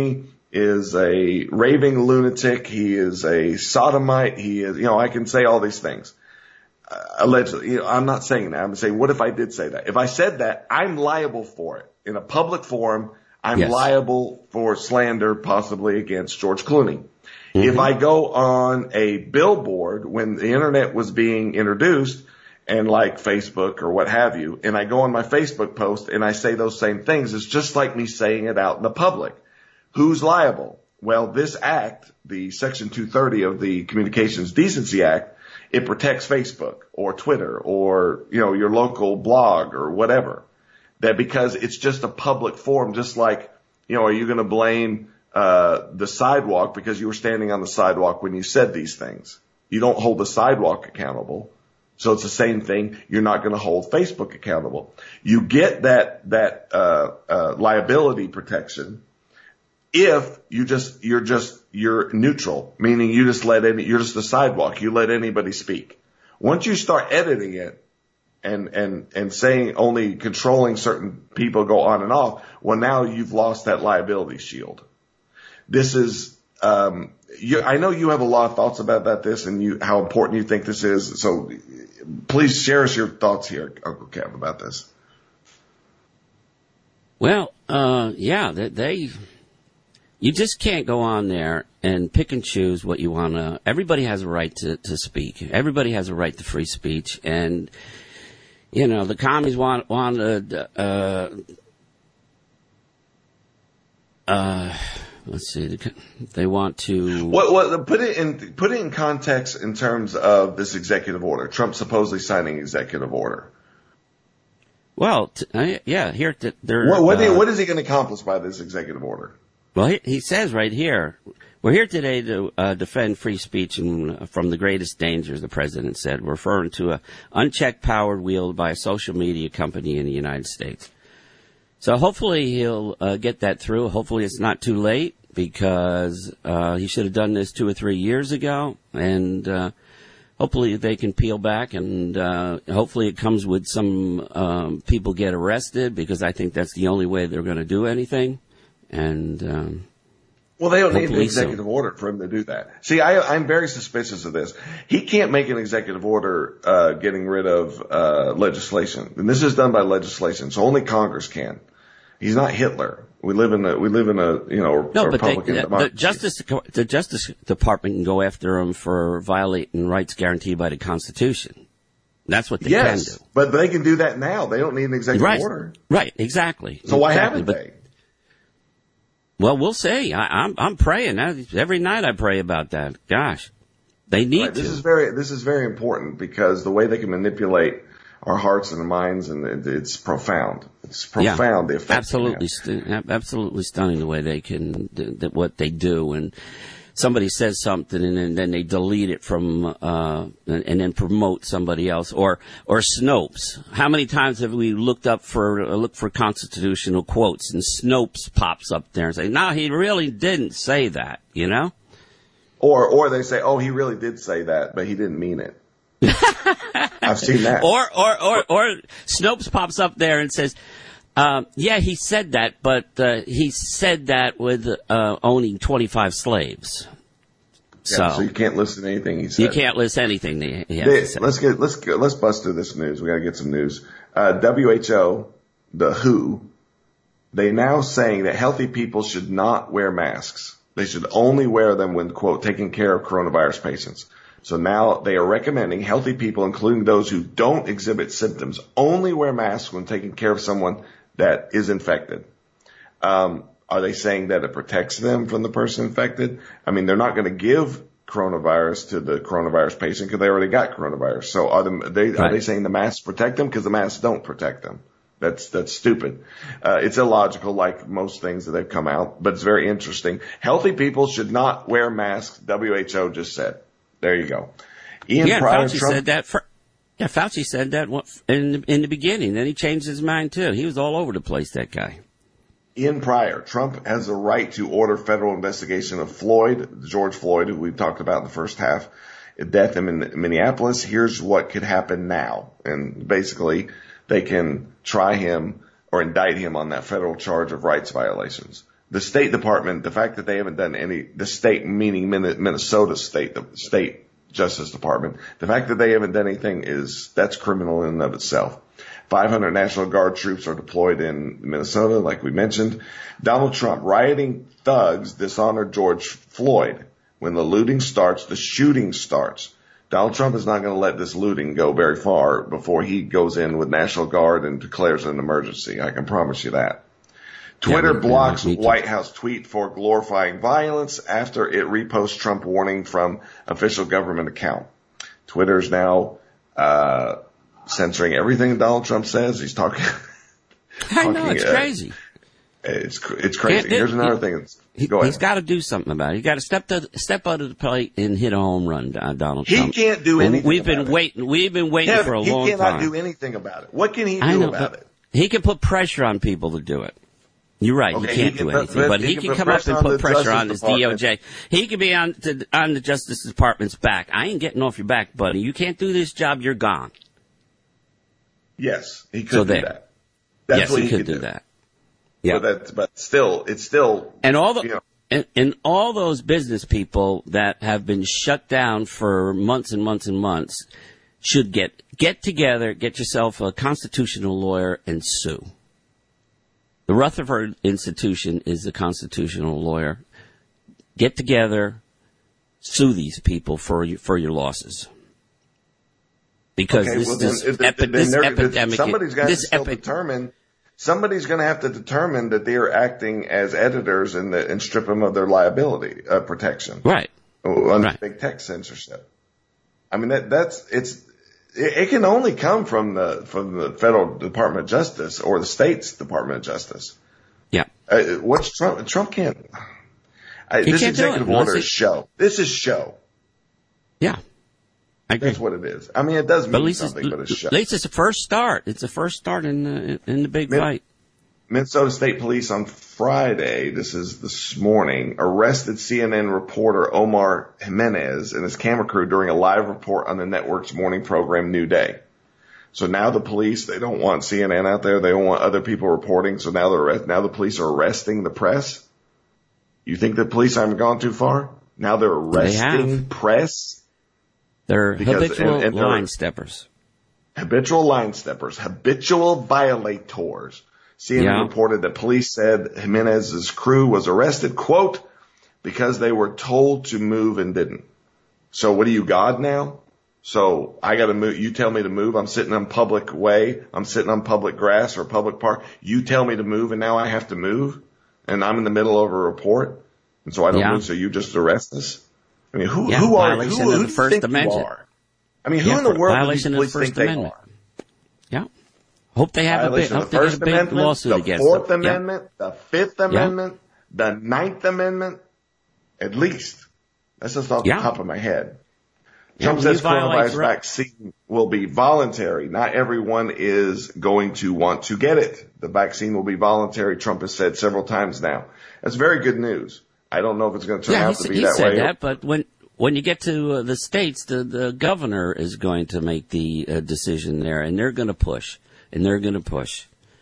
is a raving lunatic. He is a sodomite. He is, you know, I can say all these things. Uh, allegedly, you know, I'm not saying that. I'm saying, what if I did say that? If I said that, I'm liable for it. In a public forum, I'm yes. liable for slander, possibly against George Clooney. Mm-hmm. If I go on a billboard when the internet was being introduced, and like Facebook or what have you, and I go on my Facebook post and I say those same things, it's just like me saying it out in the public. Who's liable? Well, this act, the Section two thirty of the Communications Decency Act, it protects Facebook or Twitter or, you know, your local blog or whatever. That because it's just a public forum, just like, you know, are you going to blame uh the sidewalk because you were standing on the sidewalk when you said these things? You don't hold the sidewalk accountable. So it's the same thing. You're not going to hold Facebook accountable. You get that, that, uh, uh, liability protection if you just, you're just, you're neutral, meaning you just let any, you're just the sidewalk. You let anybody speak. Once you start editing it and, and, and saying only controlling certain people go on and off, well, now you've lost that liability shield. This is, um, you, I know you have a lot of thoughts about that, this and you, how important you think this is. So please share us your thoughts here, Uncle Kev, about this. Well, uh, yeah, they, they, you just can't go on there and pick and choose what you want to. Everybody has a right to, to speak. Everybody has a right to free speech. And, you know, the commies want, want to, uh, uh, let's see. They want to. What, what, put it in, put it in context in terms of this executive order. Trump supposedly signing executive order. Well, t- uh, yeah, here, t- there. What, what, uh, what is he going to accomplish by this executive order? Well, he, he says right here, we're here today to uh, defend free speech and, uh, from the greatest dangers, the president said, referring to a unchecked power wielded by a social media company in the United States. So hopefully he'll uh, get that through. Hopefully it's not too late, because uh, he should have done this two or three years ago. And uh, hopefully they can peel back, and uh, hopefully it comes with some um, people get arrested, because I think that's the only way they're going to do anything. And um, well, they don't need an so. executive order for him to do that. See, I, I'm very suspicious of this. He can't make an executive order uh, getting rid of uh, legislation, and this is done by legislation, so only Congress can. He's not Hitler. We live in a we live in a you know no, Republican but they, democracy. the Justice the Justice Department can go after him for violating rights guaranteed by the Constitution. That's what they yes, can do. But they can do that now. They don't need an executive right. order. Right. Exactly. So why exactly. haven't but, they? Well, we'll see. I, I'm I'm praying every night. I pray about that. Gosh, they need right. to. This is very this is very important, because the way they can manipulate our hearts and minds, and it, it's profound. It's profound. Yeah, the effect absolutely, stu- absolutely stunning the way they can th- what they do. And somebody says something, and then, then they delete it from uh, and, and then promote somebody else, or or Snopes. How many times have we looked up for uh, look for constitutional quotes, and Snopes pops up there and say, "No, he really didn't say that," you know? Or or they say, "Oh, he really did say that, but he didn't mean it." I've seen that. Or or or or Snopes pops up there and says, um, "Yeah, he said that, but uh, he said that with uh, owning twenty-five slaves." So, yeah, so you can't listen to anything he said. You can't listen to anything he has they, to say. Let's get let's go, let's bust through this news. We got to get some news. Uh, W H O, the W H O, they now saying that healthy people should not wear masks. They should only wear them when, quote, taking care of coronavirus patients. So now they are recommending healthy people, including those who don't exhibit symptoms, only wear masks when taking care of someone that is infected. Um, are they saying that it protects them from the person infected? I mean, they're not going to give coronavirus to the coronavirus patient because they already got coronavirus. So are they, they, right. are they saying the masks protect them? Because the masks don't protect them. That's, that's stupid. Uh, it's illogical, like most things that have come out, but it's very interesting. Healthy people should not wear masks, W H O just said. There you go. Ian yeah, Pryor, Fauci Trump, said that. For, yeah, Fauci said that in the, in the beginning. Then he changed his mind too. He was all over the place. That guy. Ian Pryor, Trump has a right to order federal investigation of Floyd, George Floyd, who we talked about in the first half, death in Minneapolis. Here's what could happen now, and basically they can try him or indict him on that federal charge of rights violations. the State Department, the fact that they haven't done any, the state meaning Minnesota State, the State Justice Department, the fact that they haven't done anything is, that's criminal in and of itself. five hundred National Guard troops are deployed in Minnesota, like we mentioned. Donald Trump, rioting thugs dishonored George Floyd. When the looting starts, the shooting starts. Donald Trump is not going to let this looting go very far before he goes in with National Guard and declares an emergency. I can promise you that. Twitter yeah, blocks yeah, White House tweet for glorifying violence after it reposts Trump warning from official government account. Twitter's now uh censoring everything Donald Trump says. He's talking. I know, it's uh, crazy. It's it's crazy. It, it, Here's another he, thing. That's, he, go ahead. He's got to do something about it. He's got to step to step out of the plate and hit a home run, uh, Donald he Trump. He can't do anything. We've been about waiting. It. We've been waiting yeah, for a he long time. He cannot do anything about it. What can he do I know, about but it? He can put pressure on people to do it. You're right. Okay, you can't he can do put, anything, but he, he can, can come up and put pressure on his D O J. He can be on to, on the Justice Department's back. I ain't getting off your back, buddy. You can't do this job. You're gone. Yes, he could so do there. that. That's yes, what he, he could could do, do that. Yeah, but, that, but still, it's still and all the you know, and, and all those business people that have been shut down for months and months and months should get get together, get yourself a constitutional lawyer, and sue. The Rutherford Institution is a constitutional lawyer. Get together, sue these people for your, for your losses. Because okay, this, well, this, then, epi- then this epidemic... Somebody's got this to still epi- determine... Somebody's going to have to determine that they are acting as editors and, the, and strip them of their liability uh, protection. Right. On right. big tech censorship. I mean, that that's... it's. It, it can only come from the from the federal Department of Justice or the state's Department of Justice. Yeah. Uh, what's Trump? Trump can't... I, this can't executive order is show. This is show. Yeah. I agree. That's what it is. I mean, it does mean but something, but it's show. At least it's a first start. It's a first start in the, in the big Min- fight. Minnesota State Police on Friday, this is this morning, arrested C N N reporter Omar Jimenez and his camera crew during a live report on the network's morning program New Day. So now the police, they don't want C N N out there. They don't want other people reporting. So now the now the police are arresting the press. You think the police haven't gone too far? Now they're arresting they press? They're Because, habitual and, and they're line steppers. Habitual line steppers, habitual violators. C N N yeah. reported that police said Jimenez's crew was arrested, quote, because they were told to move and didn't. So what are you, God now? So I got to move. You tell me to move. I'm sitting on public way. I'm sitting on public grass or public park. You tell me to move, and now I have to move, and I'm in the middle of a report, and so I don't yeah. move. So you just arrest us? I mean, who yeah, who are who, of who the do you First think Amendment. you are? I mean, who yeah, in the world do these violation of the police First think Amendment. they are? Yeah. Hope they have Violation a big, of hope the they First get a big Amendment, lawsuit the against Fourth them. Amendment, yeah. the Fifth Amendment, the Ninth Amendment, at least. That's just off yeah. the top of my head. Yeah, Trump says coronavirus right. vaccine will be voluntary. Not everyone is going to want to get it. The vaccine will be voluntary, Trump has said several times now. That's very good news. I don't know if it's going to turn yeah, out he, to be he that said way. that, but when when you get to uh, the states, the, the governor is going to make the uh, decision there, and they're going to push, and they're going to push.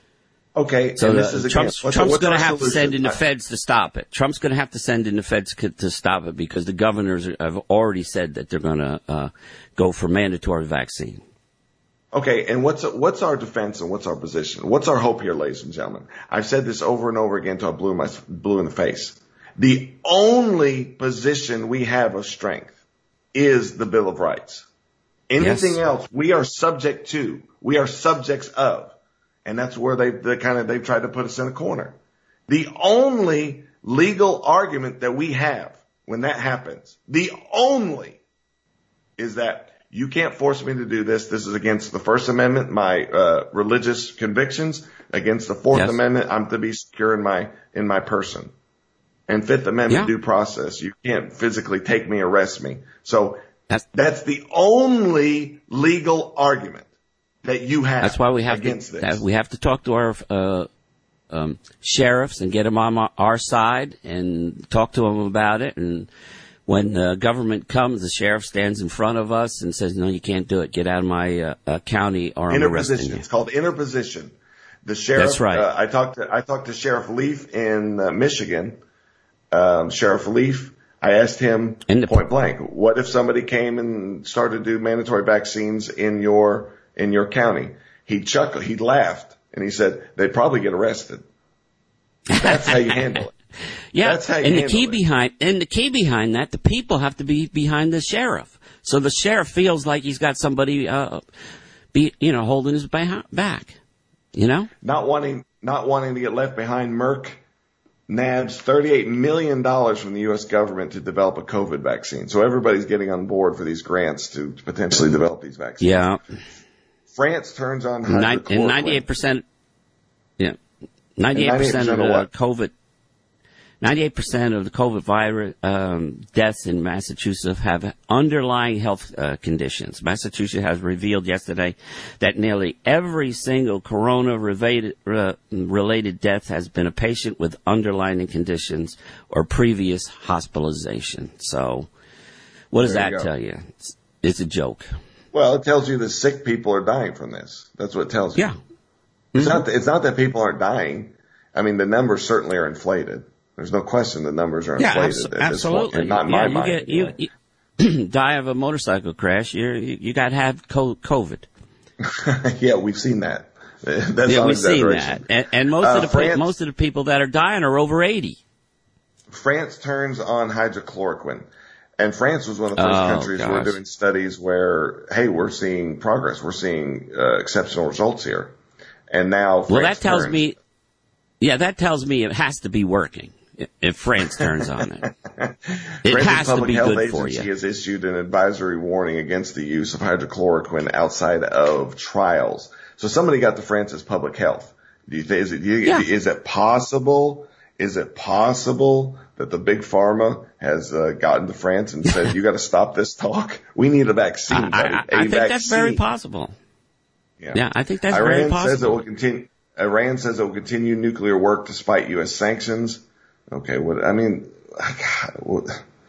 Okay, so and this uh, is again, Trump's, what's, Trump's what's going to have solution? to send in the feds to stop it. Trump's going to have to send in the feds to stop it because the governors have already said that they're going to uh, go for mandatory vaccine. Okay, and what's what's our defense and what's our position? What's our hope here, ladies and gentlemen? I've said this over and over again until I blew my blew in the face. The only position we have of strength is the Bill of Rights. Anything yes. else, we are subject to. We are subjects of. And that's where they, they kind of, they've tried to put us in a corner. The only legal argument that we have when that happens, the only is that you can't force me to do this. This is against the First Amendment, my, uh, religious convictions. Against the Fourth yes. Amendment, I'm to be secure in my, in my person. And Fifth Amendment yeah. due process. You can't physically take me, arrest me. So that's, that's the only legal argument that you have. That's why we have against to this. we have to talk to our uh, um, sheriffs and get them on our side and talk to them about it. And when the government comes, the sheriff stands in front of us and says, "No, you can't do it. Get out of my uh, uh, county, or I'm arresting you." Interposition. It's called interposition. The sheriff. That's right. Uh, I talked to I talked to Sheriff Leaf in uh, Michigan. Um, Sheriff Leaf. I asked him the, point blank, what if somebody came and started to do mandatory vaccines in your in your county? He chuckled. He laughed, and he said they'd probably get arrested. That's how you handle it. Yeah, That's how you and the handle key it. behind and the key behind that, the people have to be behind the sheriff. So the sheriff feels like he's got somebody, uh, be you know, holding his back. You know, not wanting not wanting to get left behind. Merck nabs thirty-eight million dollars from the U S government to develop a COVID vaccine. So everybody's getting on board for these grants to, to potentially develop these vaccines. Yeah. France turns on hydrochloroquine. And ninety-eight percent, yeah, ninety-eight percent of the what? COVID, ninety-eight percent of the COVID virus um, deaths in Massachusetts have underlying health uh, conditions. Massachusetts has revealed yesterday that nearly every single corona-related uh, related death has been a patient with underlying conditions or previous hospitalization. So, what does There you that go. tell you? It's, it's a joke. Well, it tells you that sick people are dying from this. That's what it tells you. Yeah. It's not. It's not that people aren't dying. I mean, the numbers certainly are inflated. There's no question the numbers are Yeah, inflated. abso- at this point, absolutely. and not in yeah, my you mind. Get, you, you die of a motorcycle crash. You're, you you got to have co- COVID. Yeah, we've seen that. That's yeah, not we've seen exaggeration. that. And, and most Uh, of the France- pe- most of the people that are dying are over eighty. France turns on hydrochloroquine. And France was one of the first Oh, countries who were gosh. doing studies where, hey, we're seeing progress. We're seeing uh, exceptional results here. And now France Well, that tells turns. me, yeah, that tells me it has to be working if France turns on it. It France's has to public be health good for agency you. has issued an advisory warning against the use of hydrochloroquine outside of trials. So somebody got to France's public health. Do you think, is it, do you, Yeah. is it possible? Is it possible that the big pharma has uh, gotten to France and said, you got to stop this talk? We need a vaccine, I, buddy. I, a I think vaccine. that's very possible. Yeah. Yeah, I think that's Iran very says it possible. will continue. Iran says it will continue nuclear work despite U S sanctions. Okay, what I mean, God, what,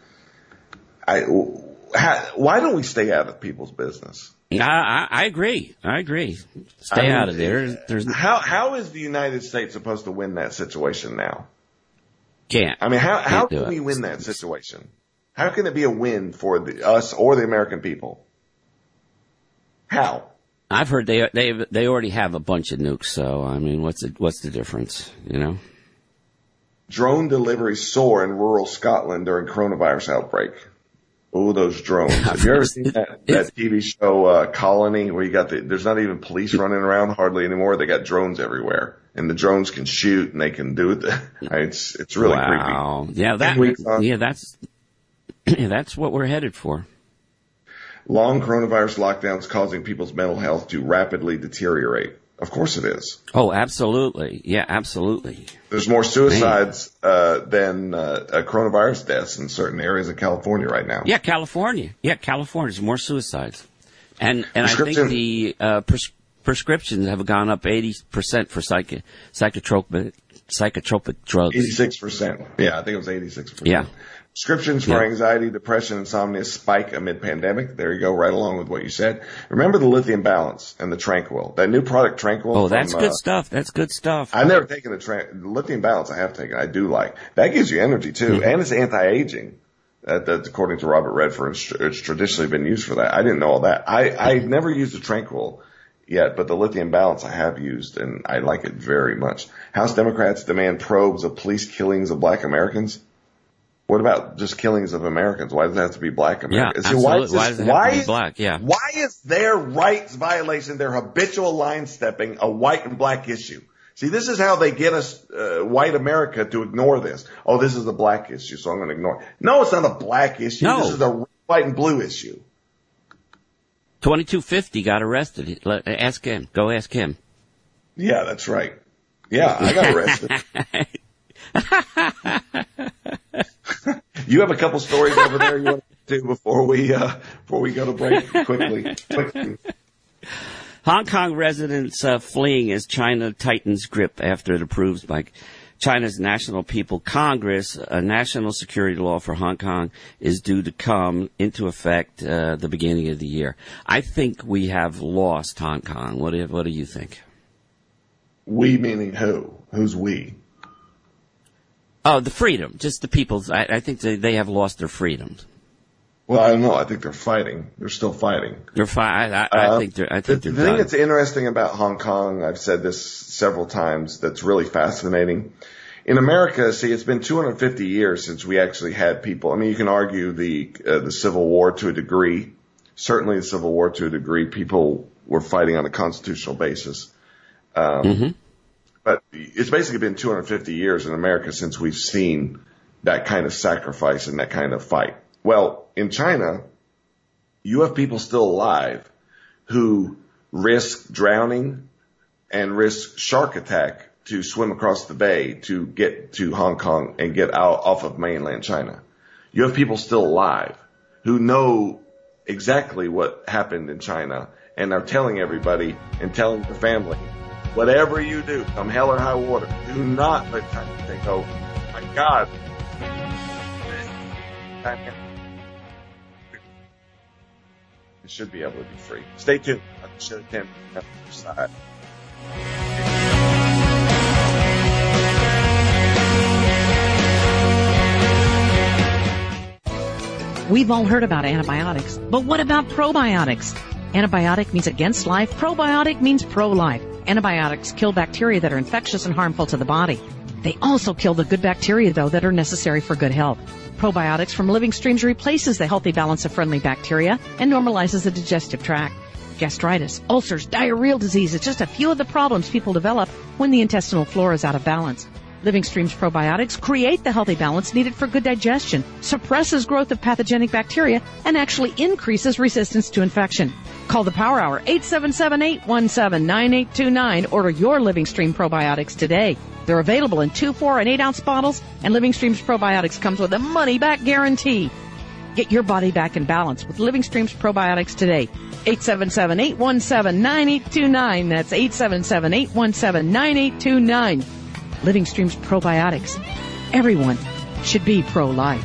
I, how, why don't we stay out of people's business? I, I, I agree. I agree. Stay I mean, out of there. There's How how is the United States supposed to win that situation now? can't. I mean, how how Can't do can it. we win that situation? How can it be a win for the, us or the American people? How? I've heard they they they already have a bunch of nukes. So I mean, what's the, what's the difference? You know. Drone deliveries soar in rural Scotland during coronavirus outbreak. Oh, those drones. Have you ever seen that, that T V show, uh, Colony, where you got the, there's not even police running around hardly anymore. They got drones everywhere, and the drones can shoot and they can do it. It's, it's really Wow. creepy. Yeah, that, weeks on. yeah, that's, yeah, that's what we're headed for. Long coronavirus lockdowns causing people's mental health to rapidly deteriorate. Of course it is. Oh, absolutely. Yeah, absolutely. There's more suicides, uh, than, uh, uh, coronavirus deaths in certain areas of California right now. Yeah, California. Yeah, California's more suicides. And, and I think Prescription- the, uh, pres- prescriptions have gone up eighty percent for psych- psychotropic, psychotropic drugs. eighty-six percent. Yeah, I think it was eighty-six percent. Yeah. Prescriptions for Yeah. anxiety, depression, insomnia spike amid pandemic. There you go, right along with what you said. Remember the Lithium Balance and the Tranquil, that new product Tranquil. Oh, that's from, good uh, stuff. That's good stuff. I've never taken the, Tran- the Lithium Balance. I have taken. I do like that. Gives you energy too, Mm-hmm. and it's anti-aging. Uh, that's according to Robert Redford. It's, it's traditionally been used for that. I didn't know all that. I I never used the Tranquil yet, but the Lithium Balance I have used, and I like it very much. House Democrats demand probes of police killings of Black Americans. What about just killings of Americans? Why does it have to be Black Americans? Yeah, See, why, is absolutely. this, Why does it have why to be is- black? Yeah. Why is their rights violation, their habitual line stepping, a white and black issue? See, this is how they get us, uh, white America to ignore this. Oh, this is a black issue, so I'm going to ignore it. No, it's not a black issue. No. This is a white and blue issue. twenty-two fifty got arrested. Let, ask him. Go ask him. Yeah, that's right. Yeah, I got arrested. You have a couple stories over there you want to do before we, uh, before we go to break quickly, quickly. Hong Kong residents uh, fleeing as China tightens grip after it approves by China's National People Congress. A national security law for Hong Kong is due to come into effect uh, the beginning of the year. I think we have lost Hong Kong. What do, what do you think? We meaning who? Who's we? Oh, the freedom. Just the people's. I, I think they, they have lost their freedoms. Well, I don't know. I think they're fighting. They're still fighting. They're fi- I, I, I uh, think they're. I think the, they're the thing done. that's interesting about Hong Kong, I've said this several times. That's really fascinating. In America, see, it's been two hundred fifty years since we actually had people. I mean, you can argue the uh, the Civil War to a degree. Certainly, the Civil War to a degree, people were fighting on a constitutional basis. Um, mm-hmm. But it's basically been two hundred fifty years in America since we've seen that kind of sacrifice and that kind of fight. Well, in China, you have people still alive who risk drowning and risk shark attack to swim across the bay to get to Hong Kong and get out off of mainland China. You have people still alive who know exactly what happened in China and are telling everybody and telling the family, whatever you do, come hell or high water, do not let China take over. My God. It should be able to be free. Stay tuned. I should attend the other side. We've all heard about antibiotics, but what about probiotics? Antibiotic means against life. Probiotic means pro-life. Antibiotics kill bacteria that are infectious and harmful to the body. They also kill the good bacteria, though, that are necessary for good health. Probiotics from Living Streams replaces the healthy balance of friendly bacteria and normalizes the digestive tract. Gastritis, ulcers, diarrheal disease is just a few of the problems people develop when the intestinal flora is out of balance. Living Streams probiotics create the healthy balance needed for good digestion, suppresses growth of pathogenic bacteria, and actually increases resistance to infection. Call the Power Hour, eight seven seven, eight one seven, nine eight two nine. Order your Living Stream probiotics today. They're available in two, four, and eight ounce bottles, and Living Streams probiotics comes with a money-back guarantee. Get your body back in balance with Living Streams probiotics today. eight seven seven, eight one seven, nine eight two nine. That's eight seven seven, eight one seven, nine eight two nine. Living Streams probiotics. Everyone should be pro-life.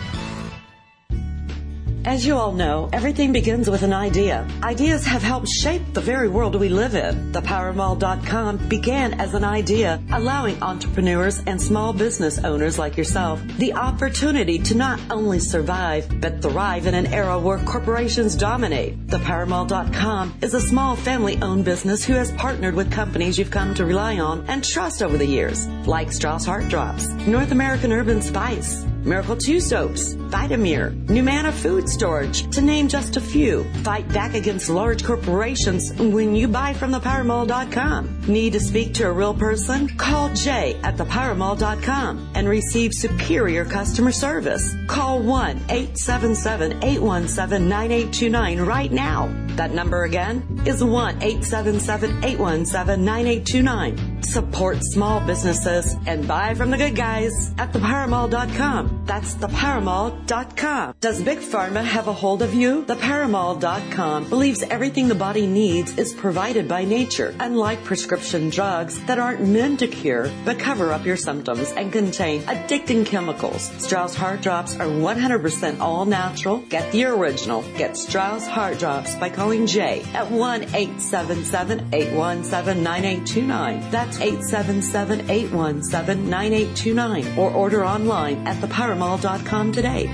As you all know, everything begins with an idea. Ideas have helped shape the very world we live in. The power mall dot com began as an idea, allowing entrepreneurs and small business owners like yourself the opportunity to not only survive, but thrive in an era where corporations dominate. The power mall dot com is a small family-owned business who has partnered with companies you've come to rely on and trust over the years, like Strauss Heart Drops, North American Urban Spice, Miracle two Soaps, Vitamir, Numana Food Storage, to name just a few. Fight back against large corporations when you buy from the power mall dot com. Need to speak to a real person? Call Jay at the power mall dot com and receive superior customer service. Call one eight seven seven, eight one seven, nine eight two nine right now. That number again is one eight seven seven, eight one seven, nine eight two nine. Support small businesses and buy from the good guys at the power mall dot com. That's the power mall dot com. Does Big Pharma have a hold of you? The power mall dot com believes everything the body needs is provided by nature, unlike prescription drugs that aren't meant to cure but cover up your symptoms and contain addicting chemicals. Strauss Heart Drops are one hundred percent all natural. Get the original. Get Strauss Heart Drops by calling Jay at one eight seven seven, eight one seven, nine eight two nine. That's eight seven seven, eight one seven, nine eight two nine. Or order online at the power mall dot com today.